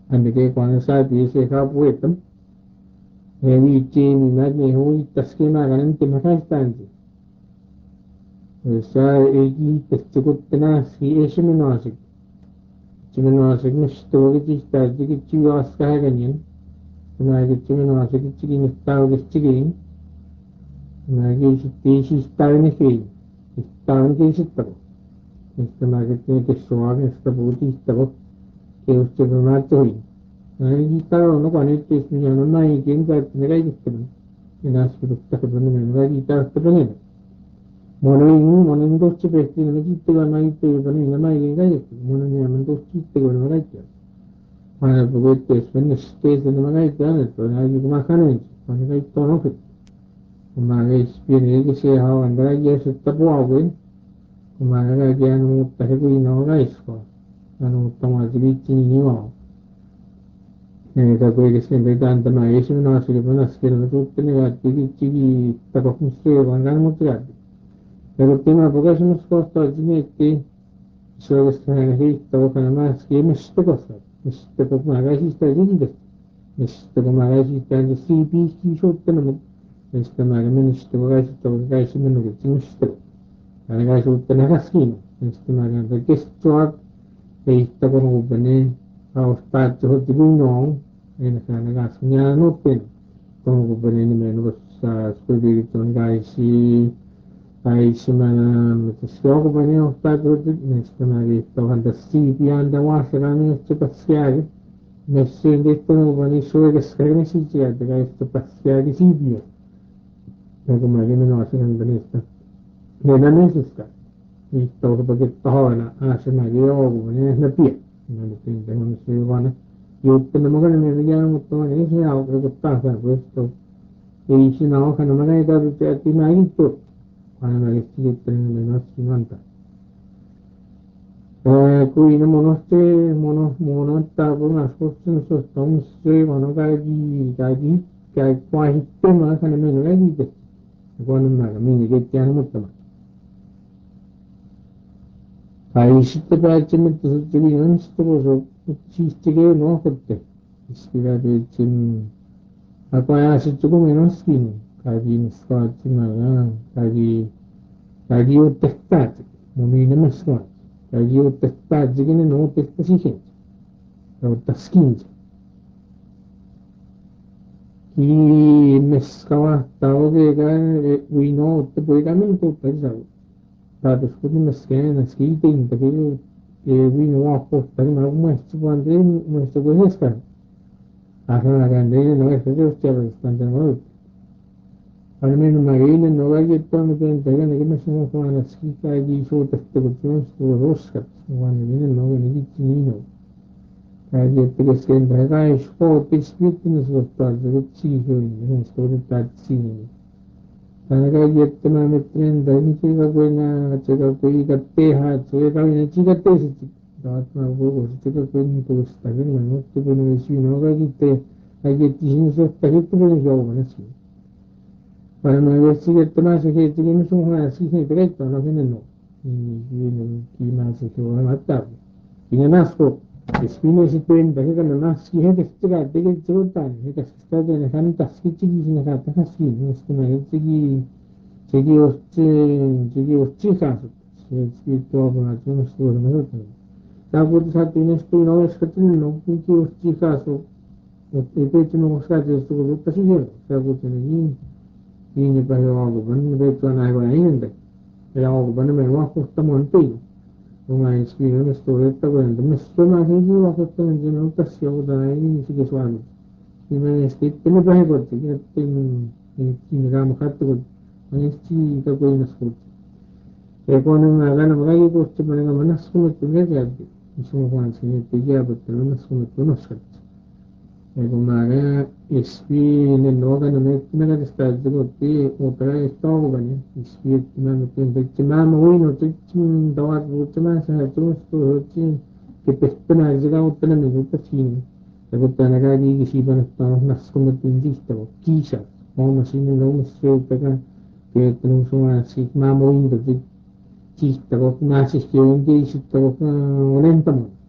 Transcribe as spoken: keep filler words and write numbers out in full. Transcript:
ande ke cuando sa pi se ha puetam e wi chi mi ma ni hui tas ke ma ganan te ma ka stanzi sa e ki te ko tena si e shi mi no asik chi mi no asik mi sto ke chi sta ji ki chi was ka ga nyen ma ke chi mi no asik chi ki mi sta ke chi ki ma ke shi ti shi sta ni ke sta ni ke shi ta este ma ke tiene que suave esta puti sta que usted me mate hoy. Ahí está, no con este es mi no hay quien ka mera y este en las frutas que ponen en la guitarra este ponen. Mono y un mono en dos chipes que me quite la maíz que ponen la maíz en gallo. Mono ni a dos chistes con la maíz. Para porque este es un este de la maíz que anda, pero hay que más ganar. Cuando hay todo no que. Como es bien que se ha andado ya se está poco, como era que no está que no gais. No toma de ni no. Da quelle che sempre tanto ma io sono una serie una serie tutte le altre che ci sta con sé quando hanno mostrato per il tema perché sono sposto a ginetti solo che sta nel hit con la maschera mi sto cosa mi sto con una ci sta di mi sto con una ci sta di si pi ci sotto no mi sto ma mi sto con ci sto con ci mi non ci mi sto la ga sotto la casina mi sto ma perché sto e sto con un bene a spazio di non en sana nya no pen tong ko bene ni men was sa spedi ton gai si ai si mana mit so ko bene o sta ko di ne sta na ri to han da si pi anda wa sa ga ni sto passiare ne se de to bene so che scrive si ci da gai sto passiare si pi ne ko ma ni no sa ga bene sta ne na ne si sta i to ko ke to na a sa na ri o ko ne na pi ne ne te no se va na io tenemos que negar mucho en ese algo que pasa esto y si no que no me da de te ti na ito cuando me estoy teniendo menos cincuenta eh cui no monoste mono mono ta por las cosas so estamos se bueno que allí que allí que hay cuál tema que no me lo dice cuando me me que tiene mucho más ahí si te parece me te digo no esto pues chiste que no corte ispirare apa si cukup menos skin kadi squad mana kadi kadi utestat mumi nama squad kadi utestat jadi no utestat sih utaskin ki meskawa tahu ke kan we know te puede cambiar tu pensado para después mesken meski ting tapi we know apa tapi mau mesti pandai mesti boleh akan akan dia no es que usted bastante mal al menos Marina no va a ir todo que entrega que me sumo con la chica allí su testimonio su rosca cuando viene no viene ni no allí te que se entrega es por espíritu los padres de chico y en esto de taxi para que allí te me meten de ni chica buena chica que que teja chica que chica te dapat mabuk chica que ni te gusta que no te viene vecino que te allí te sin so te que te viene yo bueno sí para no ver si el tema se que tiene un juego así que directo no viene no y viene y más que va a matar y nada más espino si pueden ver que nada más que gente que está de que yo tan que está de la gente así que si no está así no es que no es que que os que os chicas si todo con la no estuvo no la puerta tiene esto no es que tiene no que os chicas o el pecho no busca que esto lo está siguiendo la puerta tiene ini payo algo ban de to na go yin de ya algo ban me wa ko sta mon pe una espina sto retta con me sto ma che io ho fatto in generale tassio da ini si che suano e me sti te ne payo ko ti che tin in ram khatto ko ne sti ka ko in sto e con una gana magari ko sto ma ma nas ko te ne ga di insomma quando si ne te ya per non so non so Kumare ispi ne loga na me tina ka sta jero ti opera sto bani ispi tina me tin de tina mo wi no ti tin dawa bu tina sa tu sto ti ke pestana jega utna me uta sin e ko tana ka di si ban sta nas ko me tin di sto kisha mo na sin no mo se ta ka ke tin so ma si ma mo wi do ti ti sto ko na si ke un di si sto ko lenta mo